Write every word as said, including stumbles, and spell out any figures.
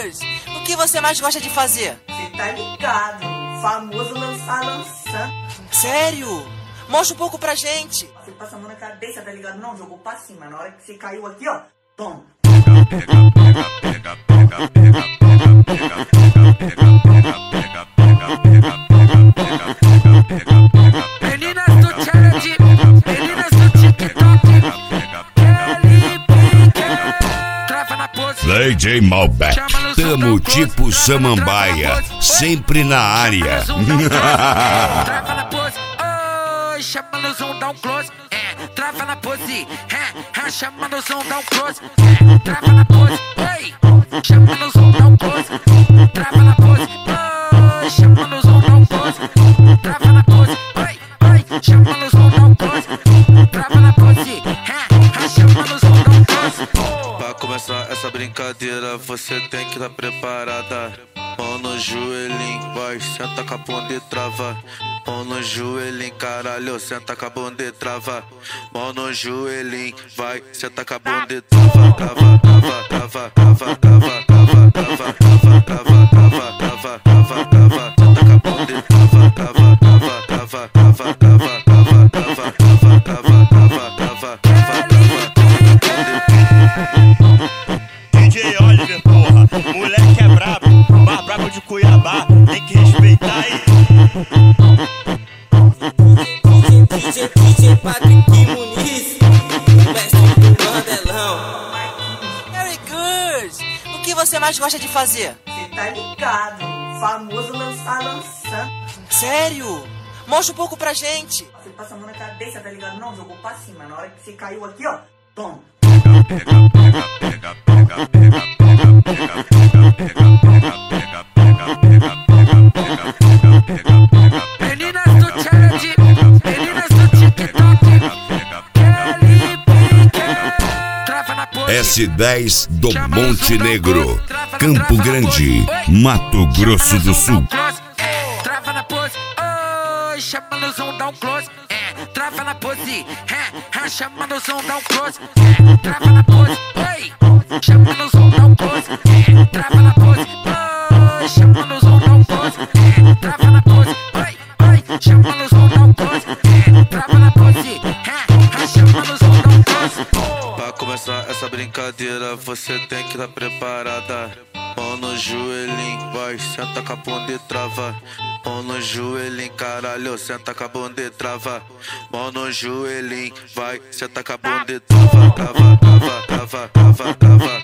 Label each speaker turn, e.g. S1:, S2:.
S1: Gus, o que você mais gosta de fazer?
S2: Cê tá ligado, famoso lançar lançando.
S1: Sério? Mostra um pouco pra gente.
S2: Você passa a mão na cabeça, tá ligado? Não, jogou pra cima. Na hora que você caiu aqui, ó, toma.
S3: Meninas do challenge, meninas do TikTok, Kelly Pique, trava na pose.
S4: D J Malbec, tamo tipo samambaia, sempre na área.
S3: Trava na pose, oi, chama no zoom, dá um close. É, trava na pose, é, chama no zoom, dá um close. É, trava na pose, oi, chama no zoom, dá um close. Trava na pose, oi, chama no zoom, dá um close. Trava na pose, oi, oi, chama no zoom, dá um close. Trava na pose, é, chama no zoom, dá um close.
S5: Pra começar essa brincadeira, você tem que estar preparada. Mão no joelhinho, vai, senta com a bunda e trava. Mão no joelhinho, caralho, senta com a bunda e trava. Mão no joelhinho, vai, senta com a bunda e trava. Trava, trava, trava, trava, trava, trava, trava, trava, trava, trava, trava, trava, trava, senta com a bunda e trava, trava, trava, trava, trava, trava, trava, trava, trava, trava, trava, trava, trava,
S6: D J Oliver, porra, moleque é brabo, mais brabo de Cuiabá, tem que respeitar aí.
S7: D J, D J Patrick Muniz, o mestre do bandelão.
S1: Harry Gus, o que você mais gosta de fazer?
S2: Cê tá ligado, famoso lançar lançando.
S1: Sério? Mostra um pouco pra gente.
S2: Você passa a mão na cabeça, tá ligado? Não, jogou pra cima. Na hora que você caiu aqui, ó, toma.
S3: Meninas do challenge, meninas do TikTok, Kelly Pique, trava na pose.
S4: S dez do Monte Negro, Campo Grande, Mato Grosso do Sul.
S3: Trava na pose, oi, chama no zoom, dá um close. É, trava na pose, é, chama no zoom, dá um close. É, trava na pose, oi, chama no zoom, dá um close. É, trava na pose, oi, chama no zoom, dá um close. É, trava na pose, oi, oi, chama no zoom, dá um close. É, trava na pose, é, chama no zoom, dá um close.
S5: Pra começar essa brincadeira, você tem que estar preparada. Mão no joelhinho, vai, senta com a bunda e trava. Mão no joelhinho, caralho, senta com a bunda e trava. Mão no joelhinho, vai, senta com a bunda e trava. Trava, trava, trava, trava, trava.